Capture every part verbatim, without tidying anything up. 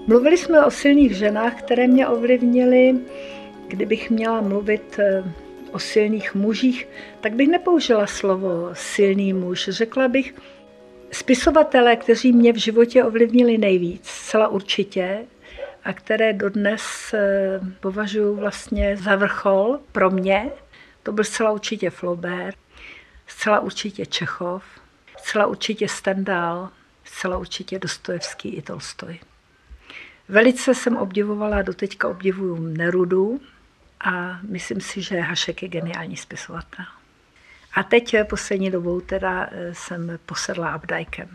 Mluvili jsme o silných ženách, které mě ovlivnily. Kdybych měla mluvit o silných mužích, tak bych nepoužila slovo silný muž. Řekla bych spisovatelé, kteří mě v životě ovlivnili nejvíc, zcela určitě, a které dodnes považuji vlastně za vrchol pro mě. To byl zcela určitě Flaubert, zcela určitě Čechov, zcela určitě Stendhal, zcela určitě Dostojevský i Tolstoj. Velice jsem obdivovala, doteďka obdivuju Nerudu a myslím si, že Hašek je geniální spisovatel. A teď poslední dobou teda jsem posedla Updikeem.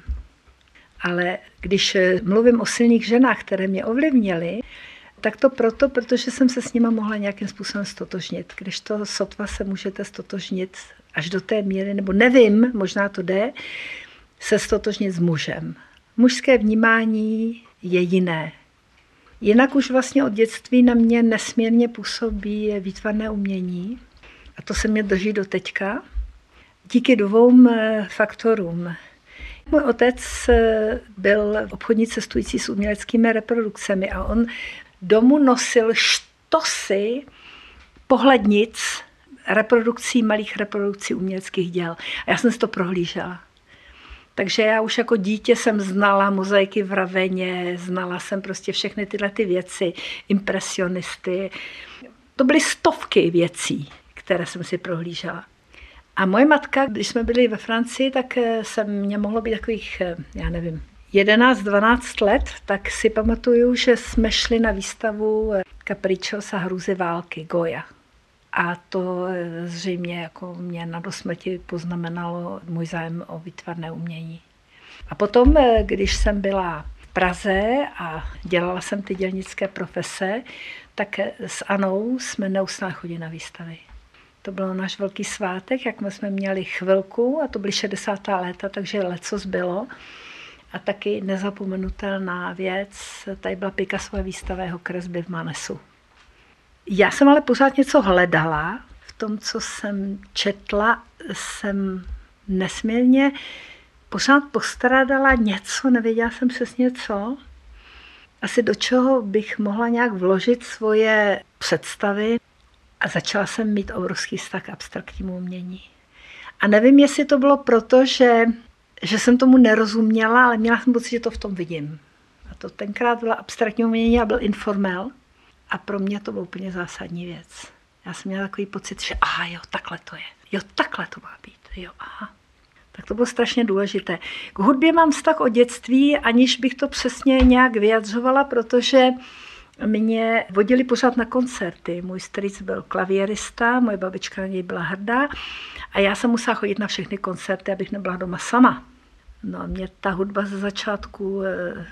Ale když mluvím o silných ženách, které mě ovlivnily, tak to proto, protože jsem se s nima mohla nějakým způsobem stotožnit. Když to sotva se můžete stotožnit až do té míry, nebo nevím, možná to jde, se stotožnit s mužem. Mužské vnímání je jiné. Jinak už vlastně od dětství na mě nesmírně působí výtvarné umění a to se mě drží do teďka. Díky dvou faktorům. Můj otec byl obchodní cestující s uměleckými reprodukcemi a on domů nosil štosy pohlednic reprodukcí, malých reprodukcí uměleckých děl. A já jsem si to prohlížela. Takže já už jako dítě jsem znala mozaiky v Raveně, znala jsem prostě všechny tyhle ty věci, impresionisty. To byly stovky věcí, které jsem si prohlížela. A moje matka, když jsme byli ve Francii, tak jsem mě mohlo být takových, já nevím, jedenáct dvanáct let, tak si pamatuju, že jsme šli na výstavu Capričos a Hrůzy války, Goya. A to zřejmě jako mě na dosmrti poznamenalo můj zájem o výtvarné umění. A potom, když jsem byla v Praze a dělala jsem ty dělnické profese, tak s Anou jsme neustále chodili na výstavy. To byl náš velký svátek, jak jsme měli chvilku, a to byly šedesátá léta, takže lecos bylo. A taky nezapomenutelná věc, tady byla Picassova výstava jeho kresby v Manesu. Já jsem ale pořád něco hledala. V tom, co jsem četla, jsem nesmírně pořád postrádala něco, nevěděla jsem přesně co. Asi do čeho bych mohla nějak vložit svoje představy. A začala jsem mít obrovský vztah k abstraktnímu umění. A nevím, jestli to bylo proto, že, že jsem tomu nerozuměla, ale měla jsem pocit, že to v tom vidím. A to tenkrát byla abstraktní umění a byl informel. A pro mě to byla úplně zásadní věc. Já jsem měla takový pocit, že aha, jo, takhle to je. Jo, takhle to má být. Jo, aha. Tak to bylo strašně důležité. K hudbě mám vztah od dětství, aniž bych to přesně nějak vyjadřovala, protože mě vodili pořád na koncerty. Můj strýc byl klavírista, moje babička na něj byla hrdá a já jsem musela chodit na všechny koncerty, abych nebyla doma sama. No a mě ta hudba ze začátku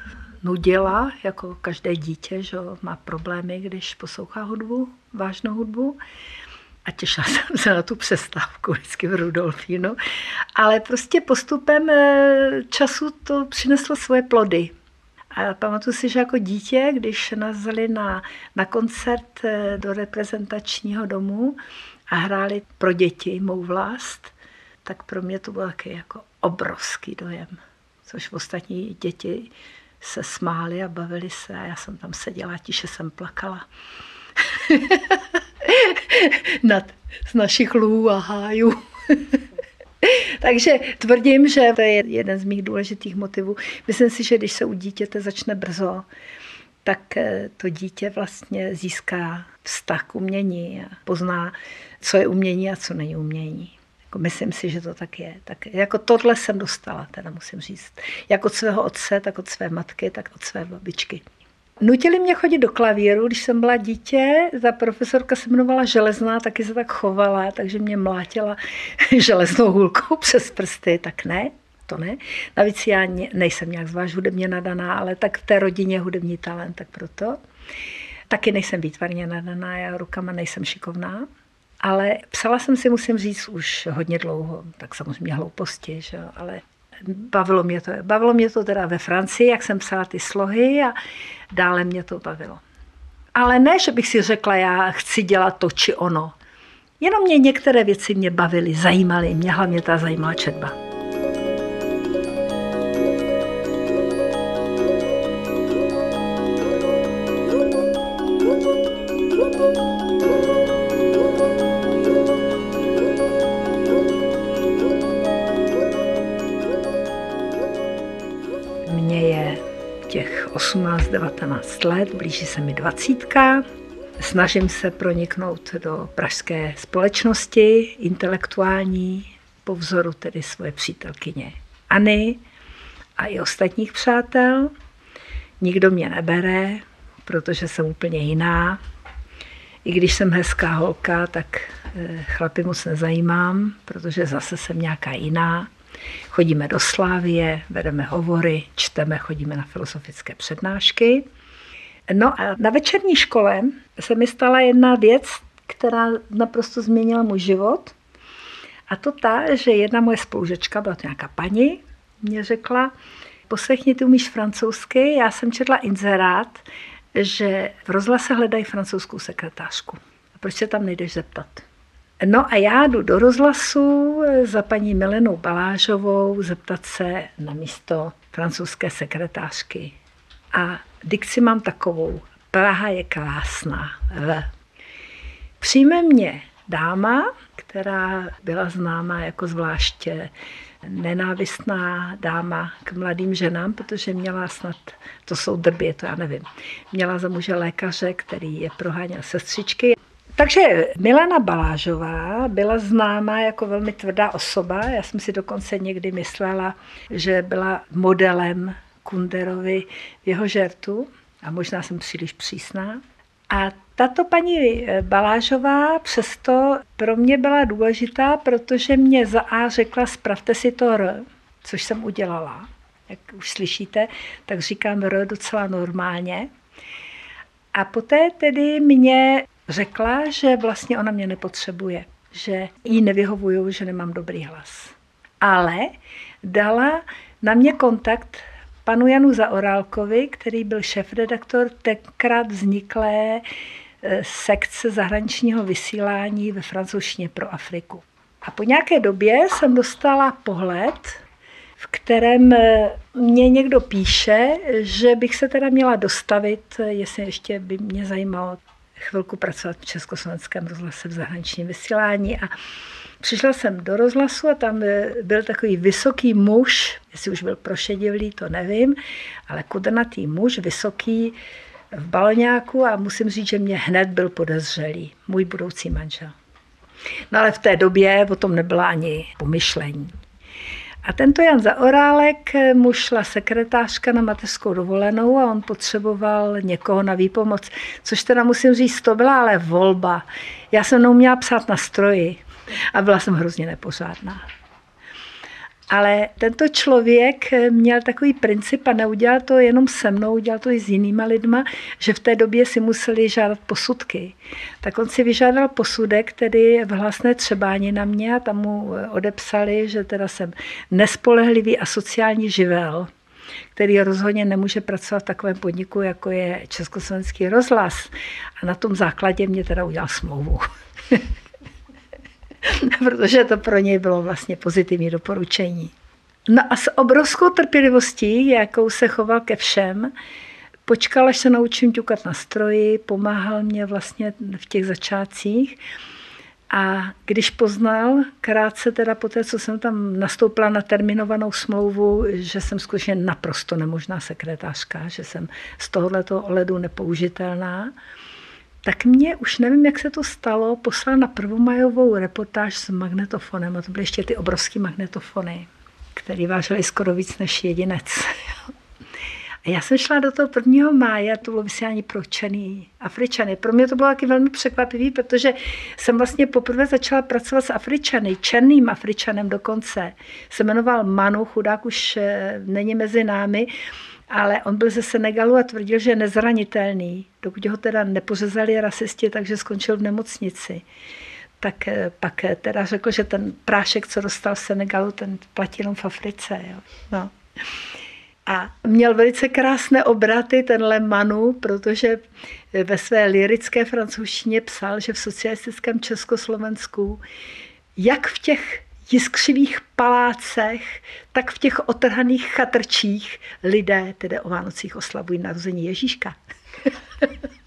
nudila, jako každé dítě, že má problémy, když poslouchá hudbu, vážnou hudbu. A těšila jsem se na tu přestávku vždycky v Rudolfínu. Ale prostě postupem času to přineslo svoje plody. A pamatuju si, že jako dítě, když nás vzali na, na koncert do reprezentačního domu a hráli pro děti Mou vlast, tak pro mě to byl taky jako obrovský dojem. Což ostatní děti se smáli a bavili se a já jsem tam seděla a tiše jsem plakala. Nad, z našich lů a hájů. Takže tvrdím, že to je jeden z mých důležitých motivů. Myslím si, že když se u dítěte začne brzo, tak to dítě vlastně získá vztah k umění a pozná, co je umění a co není umění. Myslím si, že to tak je. Tak jako tohle jsem dostala, teda musím říct. Jak od svého otce, tak od své matky, tak od své babičky. Nutili mě chodit do klavíru, když jsem byla dítě. Ta profesorka se jmenovala Železná, taky se tak chovala, takže mě mlátila železnou hůlkou přes prsty. Tak ne, to ne. Navíc já nejsem nějak zvlášť hudebně nadaná, ale tak v té rodině hudební talent, tak proto. Taky nejsem výtvarně nadaná, já rukama nejsem šikovná. Ale psala jsem si, musím říct, už hodně dlouho, tak samozřejmě hlouposti, že? Ale bavilo mě to. Bavilo mě to teda ve Francii, jak jsem psala ty slohy a dále mě to bavilo. Ale ne, že bych si řekla, já chci dělat to či ono. Jenom mě některé věci mě bavily, zajímaly, mě hlavně ta zajímala četba. Mně je těch osmnáct devatenáct let, blíží se mi dvacítka. Snažím se proniknout do pražské společnosti, intelektuální, po vzoru tedy svoje přítelkyně Anny a i ostatních přátel. Nikdo mě nebere, protože jsem úplně jiná. I když jsem hezká holka, tak chlapy moc nezajímám, protože zase jsem nějaká jiná. Chodíme do Slávie, vedeme hovory, čteme, chodíme na filozofické přednášky. No a na večerní škole se mi stala jedna věc, která naprosto změnila můj život. A to ta, že jedna moje spolužečka, byla to nějaká paní, mě řekla, poslechni, ty umíš francouzsky, já jsem četla inzerát, že v rozhlase hledají francouzskou sekretářku. A proč se tam nejdeš zeptat? No a já jdu do rozhlasu za paní Milenou Balážovou zeptat se na místo francouzské sekretářky. A dikci mám takovou, Praha je krásná. Přijme mě dáma, která byla známá jako zvláště nenávistná dáma k mladým ženám, protože měla snad, to jsou drby, to já nevím, měla za muže lékaře, který je proháněl sestřičky. Takže Milena Balážová byla známá jako velmi tvrdá osoba. Já jsem si dokonce někdy myslela, že byla modelem Kunderovi v jeho žertu a možná jsem příliš přísná. A tato paní Balážová přesto pro mě byla důležitá, protože mě za A řekla, spravte si to R, což jsem udělala. Jak už slyšíte, tak říkám R docela normálně. A poté tedy mě řekla, že vlastně ona mě nepotřebuje, že jí nevyhovuju, že nemám dobrý hlas. Ale dala na mě kontakt panu Janu Zaorálkovi, který byl šéfredaktor tenkrát vzniklé sekce zahraničního vysílání ve francouzštině pro Afriku. A po nějaké době jsem dostala pohled, v kterém mě někdo píše, že bych se teda měla dostavit, jestli ještě by mě zajímalo chvilku pracovat v Československém rozhlase v zahraničním vysílání. A přišla jsem do rozhlasu a tam byl takový vysoký muž, jestli už byl prošedivlý, to nevím, ale kudrnatý muž, vysoký v baloňáku a musím říct, že mě hned byl podezřelý, můj budoucí manžel. No ale v té době o tom nebyla ani pomyšlení. A tento Jan Zaorálek mu šla sekretářka na mateřskou dovolenou a on potřeboval někoho na výpomoc, což teda musím říct, to byla ale volba. Já jsem neuměla psát na stroji a byla jsem hrozně nepořádná. Ale tento člověk měl takový princip a neudělal to jenom se mnou, udělal to i s jinýma lidma, že v té době si museli žádat posudky. Tak on si vyžádal posudek, tedy v hlasné třebání na mě a tam mu odepsali, že teda jsem nespolehlivý a sociální živel, který rozhodně nemůže pracovat v takovém podniku, jako je Československý rozhlas. A na tom základě mě teda udělal smlouvu. Protože to pro něj bylo vlastně pozitivní doporučení. No a s obrovskou trpělivostí, jakou se choval ke všem, počkal, až se naučím ťukat na stroji, pomáhal mě vlastně v těch začátcích. A když poznal, krátce teda po té, co jsem tam nastoupila na terminovanou smlouvu, že jsem skutečně naprosto nemožná sekretářka, že jsem z tohoto ohledu nepoužitelná, tak mě, už nevím, jak se to stalo, poslal na prvomajovou reportáž s magnetofonem. A to byly ještě ty obrovský magnetofony, které vážily skoro víc než jedinec. A já jsem šla do toho prvního máje, to bylo vysílání pro černý Afričany. Pro mě to bylo taky velmi překvapivý, protože jsem vlastně poprvé začala pracovat s Afričany, černým Afričanem dokonce. Se jmenoval Manu, chudák už není mezi námi, ale on byl ze Senegalu a tvrdil, že je nezranitelný, dokud ho teda nepořezali rasisti, takže skončil v nemocnici. Tak pak teda řekl, že ten prášek, co dostal v Senegalu, ten platí jenom v Africe. Jo. No. A měl velice krásné obraty tenhle Manu, protože ve své lyrické francouzštině psal, že v socialistickém Československu, jak v těch jiskřivých palácech, tak v těch otrhaných chatrčích lidé tedy o Vánocích oslavují narození Ježíška.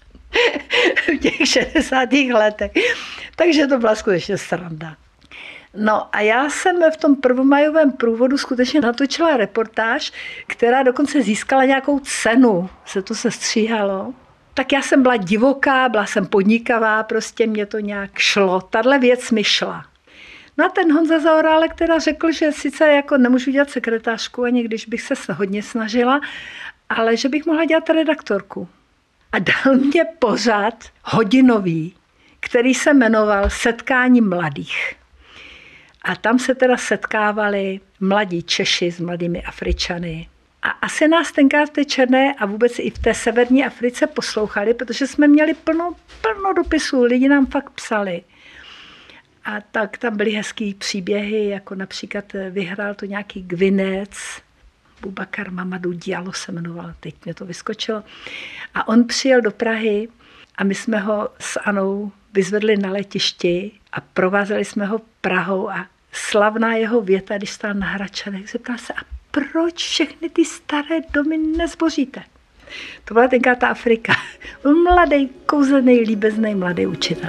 V těch šedesátých letech. Takže to byla skutečně sranda. No a já jsem v tom prvomajovém průvodu skutečně natočila reportáž, která dokonce získala nějakou cenu, se to se stříhalo. Tak já jsem byla divoká, byla jsem podnikavá, prostě mě to nějak šlo. Tahle věc mi šla. No a ten Honza Zaorálek teda řekl, že sice jako nemůžu dělat sekretářku, ani když bych se hodně snažila, ale že bych mohla dělat redaktorku. A dal mě pořad hodinový, který se jmenoval Setkání mladých. A tam se teda setkávali mladí Češi s mladými Afričany. A asi nás tenkrát v té černé a vůbec i v té severní Africe poslouchali, protože jsme měli plno, plno dopisů, lidi nám fakt psali. A tak tam byly hezký příběhy, jako například vyhrál to nějaký Gvinec, Bubakar Mamadou Diallo se jmenoval, teď mě to vyskočilo. A on přijel do Prahy a my jsme ho s Anou vyzvedli na letišti a provázeli jsme ho Prahou a slavná jeho věta, když stál na Hradčanech, zeptal se, a proč všechny ty staré domy nezboříte? To byla tenkrát ta Afrika. Mladý, kouzelný, líbezný mladý učitel.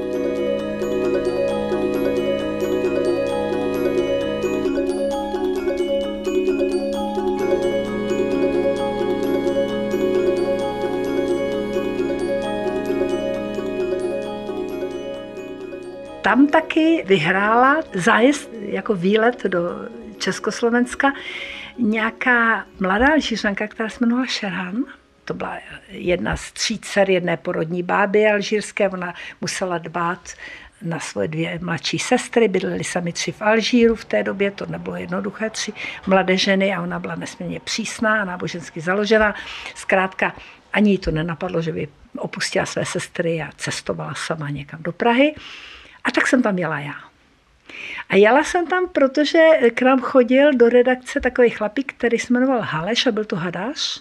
Tam taky vyhrála zájezd jako výlet do Československa nějaká mladá Alžířanka, která se jmenovala Šerhan. To byla jedna z tří dcer jedné porodní báby alžírské. Ona musela dbát na svoje dvě mladší sestry. Bydleli sami tři v Alžíru v té době, to nebylo jednoduché, tři mladé ženy a ona byla nesmírně přísná a nábožensky založená. Zkrátka ani jí to nenapadlo, že by opustila své sestry a cestovala sama někam do Prahy. A tak jsem tam jela já. A jela jsem tam, protože k nám chodil do redakce takový chlapík, který se jmenoval Haleš a byl to hadář.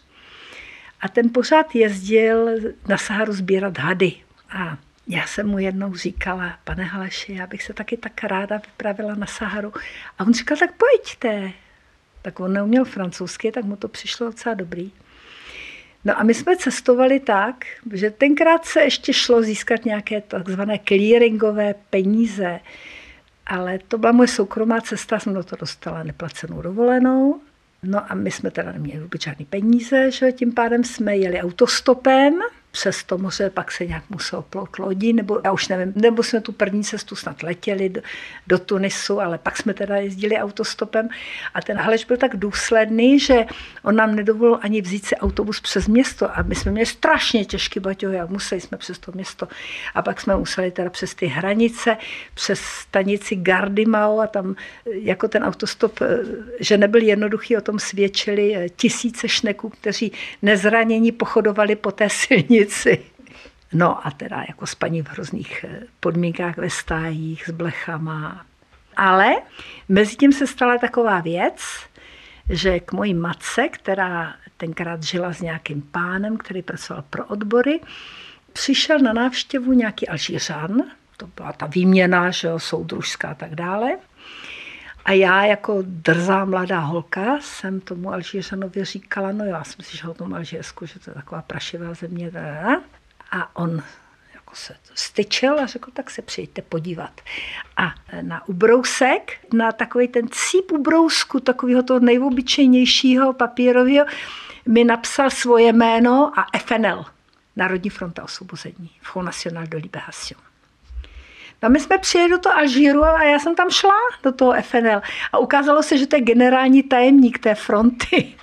A ten pořád jezdil na Saharu sbírat hady. A já jsem mu jednou říkala, pane Haleši, já bych se taky tak ráda vypravila na Saharu. A on říkal, tak pojďte. Tak on neuměl francouzsky, tak mu to přišlo docela dobrý. No a my jsme cestovali tak, že tenkrát se ještě šlo získat nějaké takzvané clearingové peníze, ale to byla moje soukromá cesta, jsem do toho dostala neplacenou dovolenou. No a my jsme teda neměli vůbec žádný peníze, že tím pádem jsme jeli autostopem přes to moře, pak se nějak muselo plout lodí, nebo já už nevím, nebo jsme tu první cestu snad letěli do, do Tunisu, ale pak jsme teda jezdili autostopem a ten Haleš byl tak důsledný, že on nám nedovolil ani vzít si autobus přes město a my jsme měli strašně těžký baťohy a museli jsme přes to město a pak jsme museli teda přes ty hranice, přes stanici Gardimao a tam jako ten autostop, že nebyl jednoduchý, o tom svědčili tisíce šneků, kteří nezranění pochodovali po té silnici. No a teda jako spaní v hrozných podmínkách ve stájích s blechama. Ale mezi tím se stala taková věc, že k mojí matce, která tenkrát žila s nějakým pánem, který pracoval pro odbory, přišel na návštěvu nějaký Alžířan, to byla ta výměna, že jo, soudružská a tak dále. A já jako drzá mladá holka jsem tomu Alžířanovi říkala, no já jsem si, že o tom Alžírsku, že to je taková prašivá země. A on jako se styčil a řekl, tak se přijďte podívat. A na ubrousek, na takový ten cíp ubrousku, takového toho nejobyčejnějšího papírového, mi napsal svoje jméno a F N L, Národní fronta osvobození, Front National de Libération. A my jsme přijeli do toho Alžíru a já jsem tam šla do toho F N L a ukázalo se, že to je generální tajemník té fronty.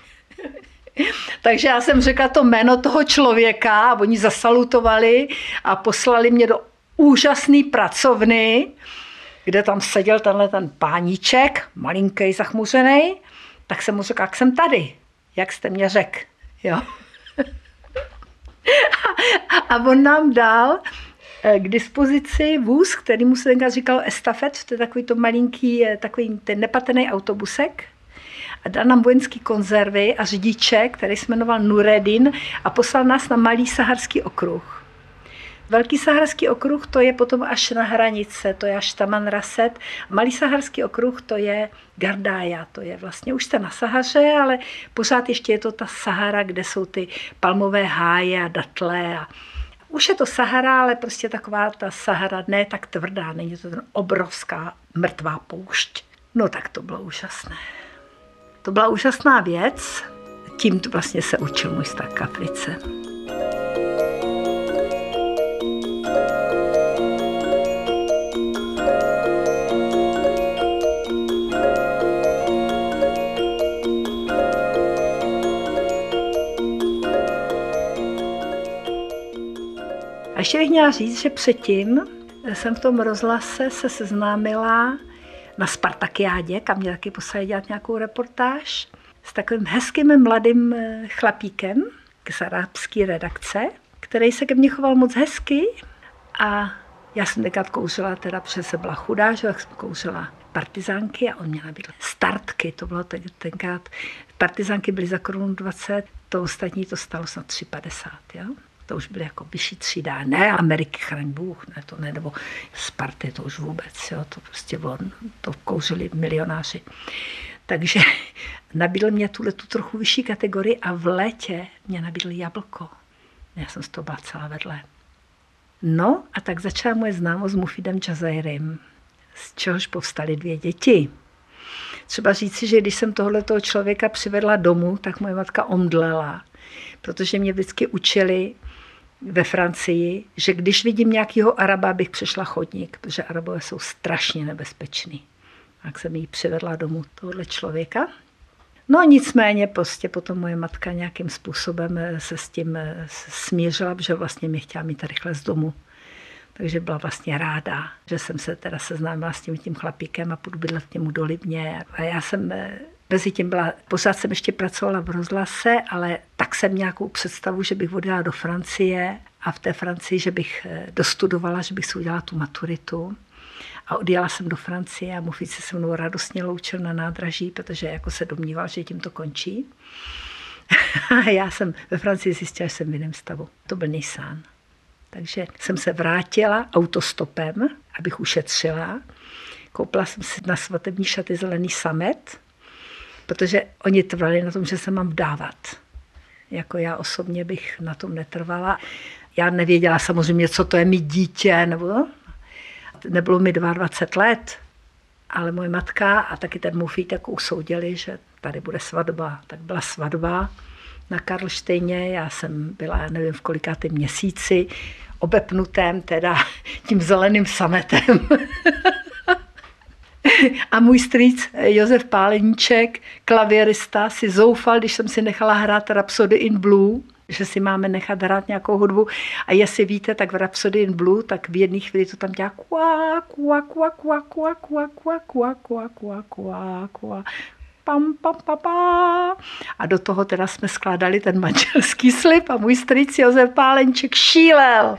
Takže já jsem řekla to jméno toho člověka a oni zasalutovali a poslali mě do úžasné pracovny, kde tam seděl tenhle ten páníček, malinký, zachmuřený, tak jsem mu řekla, jak jsem tady, jak jste mě řekl. Jo? A on nám dal k dispozici vůz, který mu se tenkrát říkal estafet, to je takový to malinký, takový ten nepatrný autobusek. A dal nám vojenský konzervy a řidiče, který se jmenoval Nureddin a poslal nás na Malý saharský okruh. Velký saharský okruh to je potom až na hranice, to je až Tamanrasset. Malý saharský okruh to je Gardája, to je vlastně, už jste na Sahaře, ale pořád ještě je to ta Sahara, kde jsou ty palmové háje a datle a Už je to Sahara, ale prostě taková ta Sahara ne tak tvrdá, není to ten obrovská mrtvá poušť. No tak to bylo úžasné. To byla úžasná věc, tím vlastně se učil můj vztah k Africe. A ještě bych měla říct, že předtím jsem v tom rozhlase se seznámila na Spartakiádě, kam mě taky poslali dělat nějakou reportáž, s takovým hezkým mladým chlapíkem z arabské redakce, který se ke mně choval moc hezky a já jsem tenkrát kouřila, teda, protože jsem byla chudá, že tak jsem kouřila partizánky a on měl nabídl startky, to bylo tenkrát, partizánky byly za korunu dvacet, to ostatní to stalo snad tři padesát, jo? To už byly jako vyšší třída, ne Ameriky, chraň Bůh, ne to ne, nebo Sparty, to už vůbec, jo, to prostě bylo, to kouřili milionáři. Takže nabídl mě tuhle tu trochu vyšší kategorii a v létě mě nabídl jablko. Já jsem z toho byla celá vedle. No a tak začala moje známost s Mufidem Džazairim, z čehož povstaly dvě děti. Třeba říci, že když jsem tohletoho člověka přivedla domů, tak moje matka omdlela, protože mě vždycky učili ve Francii, že když vidím nějakého Araba, bych přešla chodník, protože Arabové jsou strašně nebezpeční. Tak jsem jí přivedla domů tohle člověka. No nicméně prostě potom moje matka nějakým způsobem se s tím smířila, protože vlastně mě chtěla mít rychle z domu. Takže byla vlastně ráda, že jsem se teda seznámila s tím, tím chlapíkem a půjdu bydlet k němu do Libně. A já jsem mezi tím byla, pořád jsem ještě pracovala v rozhlase, ale tak jsem nějakou představu, že bych odjela do Francie a v té Francii, že bych dostudovala, že bych si udělala tu maturitu. A odjela jsem do Francie a Mufid se se mnou radostně loučil na nádraží, protože jako se domníval, že tím to končí. A já jsem ve Francii zjistila, že jsem v jiném stavu. To byl Nissan. Takže jsem se vrátila autostopem, abych ušetřila. Koupila jsem si na svatební šaty zelený samet, protože oni trvali na tom, že se mám vdávat. Jako já osobně bych na tom netrvala. Já nevěděla samozřejmě, co to je mít dítě, nebo nebylo mi dvacet dva let, ale moje matka a taky ten Mufid tak usoudili, že tady bude svatba. Tak byla svatba na Karlštejně, já jsem byla, já nevím v kolikátém měsíci, obepnutém teda tím zeleným sametem. A můj strýc Josef Páleníček, klavěrista, si zoufal, když jsem si nechala hrát Rhapsody in Blue, že si máme nechat hrát nějakou hudbu. A jestli víte, tak v Rhapsody in Blue, tak v jedné chvíli to tam dělá kua, kua, kua, kua, kua, kua, kua, kua, kua, kua, kua, kua, pam, pam, pam, pam. A do toho teda jsme skládali ten manželský slib a můj strýc Josef Páleníček šílel.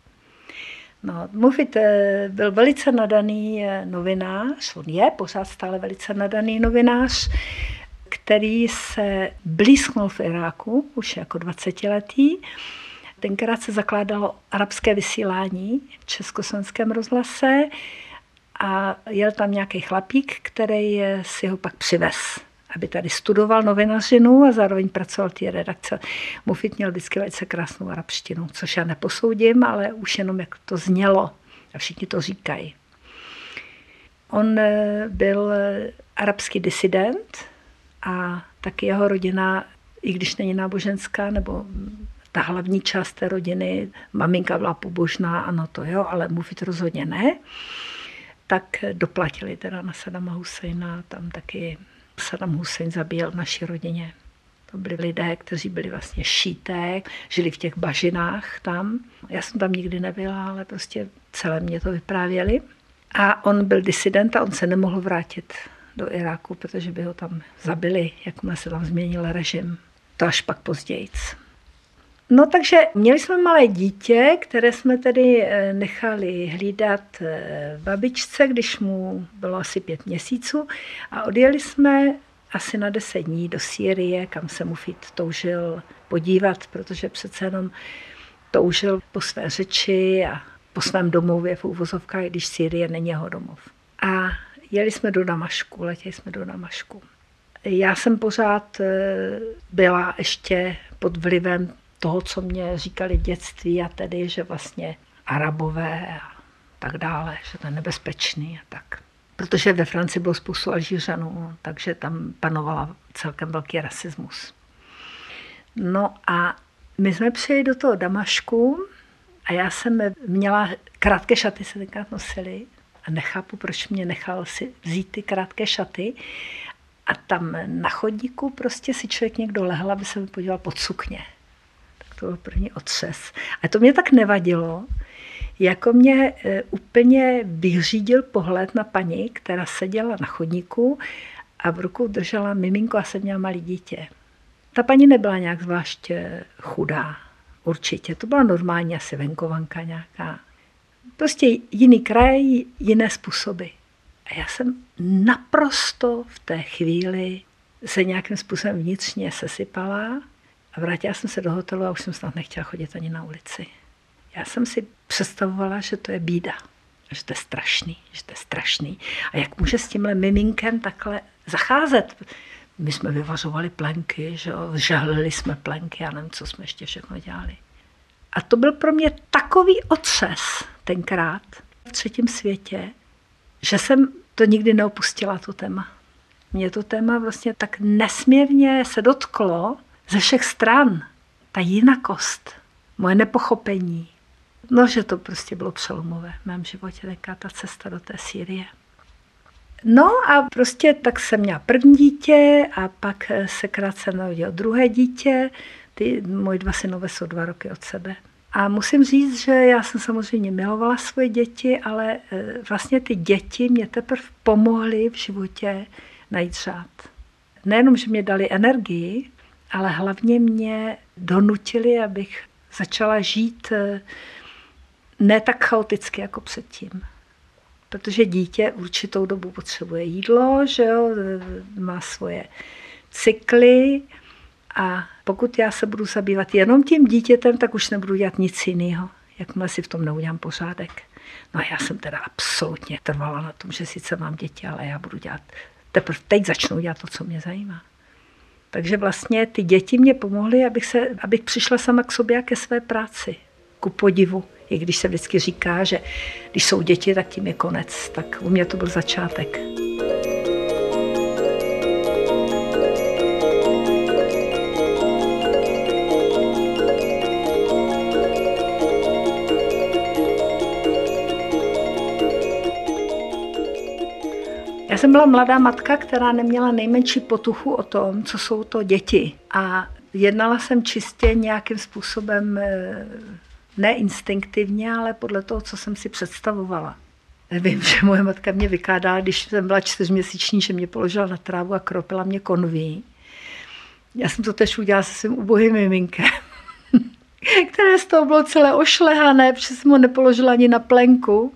No, Mufid byl velice nadaný novinář, on je pořád stále velice nadaný novinář, který se blízknul v Iráku, už jako dvacetiletý. Tenkrát se zakládalo arabské vysílání v Československém rozhlase a jel tam nějaký chlapík, který si ho pak přivez, aby tady studoval novinařinu a zároveň pracoval v té redakce. Mufid měl vždycky velice krásnou arabštinu, což já neposoudím, ale už jenom jak to znělo a všichni to říkají. On byl arabský disident a taky jeho rodina, i když není náboženská, nebo ta hlavní část té rodiny, maminka byla pobožná, ano to jo, ale Mufid rozhodně ne, tak doplatili teda na Sadama Husajna, tam taky Saddam Husajn zabíjel v naší rodině. To byli lidé, kteří byli vlastně šíté, žili v těch bažinách tam. Já jsem tam nikdy nebyla, ale prostě celé mě to vyprávěli. A on byl disident a on se nemohl vrátit do Iráku, protože by ho tam zabili, jakmile se tam změnil režim. To až pak později. No takže měli jsme malé dítě, které jsme tedy nechali hlídat babičce, když mu bylo asi pět měsíců a odjeli jsme asi na deset dní do Sýrie, kam se Mufid toužil podívat, protože přece jenom toužil po své řeči a po svém domově v uvozovkách, když Sýrie není jeho domov. A jeli jsme do Damašku, letěli jsme do Damašku. Já jsem pořád byla ještě pod vlivem toho, co mě říkali v dětství, a tedy, že vlastně Arabové a tak dále, že to je nebezpečný a tak. Protože ve Francii bylo spoustu Alžířanů, takže tam panovala celkem velký rasismus. No a my jsme přijeli do toho Damašku a já jsem měla krátké šaty, se tenkrát nosily a nechápu, proč mě nechal si vzít ty krátké šaty. A tam na chodníku prostě si člověk někdo lehl, aby se mi podíval pod sukně. Tak to byl první otřes. A to mě tak nevadilo, jako mě úplně vyřídil pohled na paní, která seděla na chodníku a v rukou držela miminko a jsem měla malé dítě. Ta paní nebyla nějak zvlášť chudá, určitě. To byla normální asi venkovanka nějaká. Prostě jiný kraj, jiné způsoby. A já jsem naprosto v té chvíli se nějakým způsobem vnitřně sesypala a vrátila jsem se do hotelu a už jsem snad nechtěla chodit ani na ulici. Já jsem si představovala, že to je bída, že to je strašný, že to je strašný. A jak může s tímhle miminkem takhle zacházet? My jsme vyvařovali plenky, že jo, žehlili jsme plenky, já nevím, co jsme ještě všechno dělali. A to byl pro mě takový otřes tenkrát v třetím světě, že jsem to nikdy neopustila, to téma. Mě to téma vlastně tak nesmírně se dotklo ze všech stran. Ta jinakost, moje nepochopení. No, že to prostě bylo přelomové v mém životě, taká ta cesta do té Sýrie. No a prostě tak jsem měla první dítě a pak se krátce narodilo druhé dítě. Ty moji dva synové jsou dva roky od sebe. A musím říct, že já jsem samozřejmě milovala svoje děti, ale vlastně ty děti mě teprve pomohly v životě najít řád. Nejenom, že mě dali energii, ale hlavně mě donutili, abych začala žít ne tak chaoticky jako předtím. Protože dítě určitou dobu potřebuje jídlo, že jo, má svoje cykly a pokud já se budu zabývat jenom tím dítětem, tak už nebudu dělat nic jiného, jakmile si v tom neudělám pořádek. No a já jsem teda absolutně trvala na tom, že sice mám děti, ale já budu dělat, teprve teď začnu dělat to, co mě zajímá. Takže vlastně ty děti mě pomohly, abych, se, abych přišla sama k sobě a ke své práci. Ku podivu. I když se vždycky říká, že když jsou děti, tak tím je konec. Tak u mě to byl začátek. Já jsem byla mladá matka, která neměla nejmenší potuchu o tom, co jsou to děti. A jednala jsem čistě nějakým způsobem, ne instinktivně, ale podle toho, co jsem si představovala. Vím, že moje matka mě vykládala, když jsem byla čtyřměsíční, že mě položila na trávu a kropila mě konví. Já jsem to tež udělala se svým ubohým miminkem, které z toho bylo celé ošlehané, protože jsem ho nepoložila ani na plenku.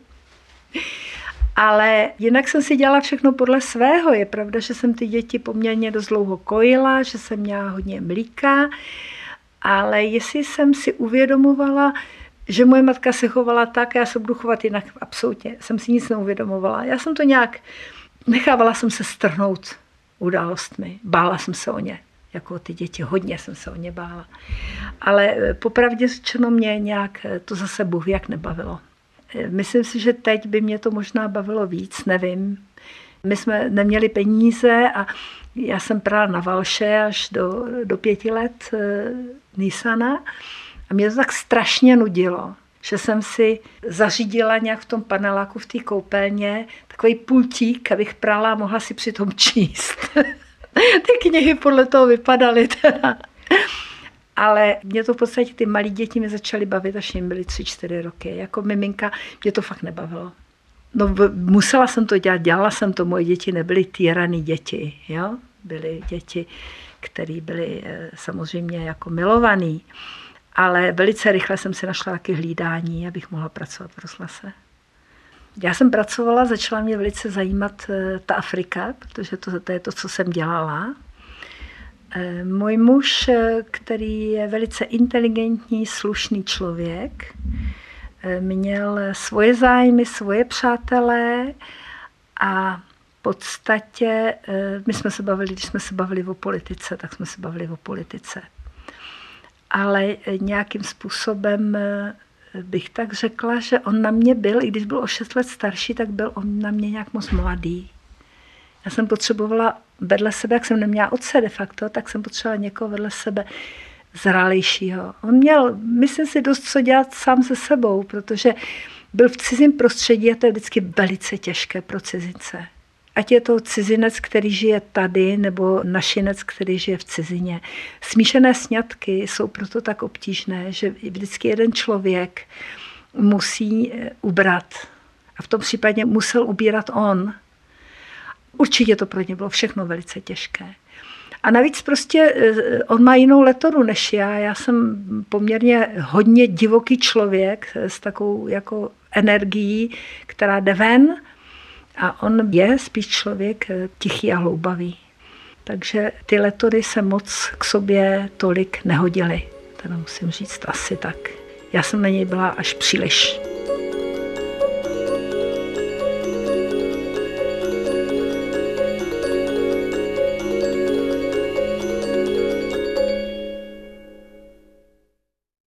Ale jinak jsem si dělala všechno podle svého. Je pravda, že jsem ty děti poměrně dost dlouho kojila, že jsem měla hodně mlíka, ale jestli jsem si uvědomovala, že moje matka se chovala tak, já se budu chovat jinak, absolutně jsem si nic neuvědomovala. Já jsem to nějak, nechávala jsem se strhnout událostmi, bála jsem se o ně, jako ty děti, hodně jsem se o ně bála. Ale popravdě řečeno mě nějak to zase Bůh jak nebavilo. Myslím si, že teď by mě to možná bavilo víc, nevím. My jsme neměli peníze a já jsem prala na valše až do, do pěti let Nissana a mě to tak strašně nudilo, že jsem si zařídila nějak v tom paneláku v té koupelně takový pultík, abych prala a mohla si přitom číst. Ty knihy podle toho vypadaly teda. Ale mě to v podstatě ty malí děti mě začaly bavit, až jim byly tři, čtyři roky. Jako miminka mě to fakt nebavilo. No, musela jsem to dělat, dělala jsem to, moje děti nebyly týrané děti, jo? Byly děti, které byly samozřejmě jako milované, ale velice rychle jsem si našla taky hlídání, abych mohla pracovat v rozhlase. Já jsem pracovala, začala mě velice zajímat ta Afrika, protože to, to je to, co jsem dělala. Můj muž, který je velice inteligentní, slušný člověk, měl svoje zájmy, svoje přátelé a v podstatě my jsme se bavili, když jsme se bavili o politice, tak jsme se bavili o politice. ale nějakým způsobem bych tak řekla, že on na mě byl, i když byl o šest let starší, tak byl on na mě nějak moc mladý. Já jsem potřebovala vedle sebe, jak jsem neměla otce de facto, tak jsem potřebovala někoho vedle sebe zralejšího. On měl, myslím si, dost co dělat sám se sebou, protože byl v cizím prostředí a to je vždycky velice těžké pro cizince. Ať je to cizinec, který žije tady, nebo našinec, který žije v cizině. Smíšené sňatky jsou proto tak obtížné, že vždycky jeden člověk musí ubrat. A v tom případě musel ubírat on. Určitě to pro ně bylo všechno velice těžké. A navíc prostě on má jinou metodu než já. Já jsem poměrně hodně divoký člověk s takovou jako energií, která jde ven. A on je spíš člověk tichý a hloubavý. Takže ty metody se moc k sobě tolik nehodily. Teda musím říct asi tak. Já jsem na něj byla až příliš.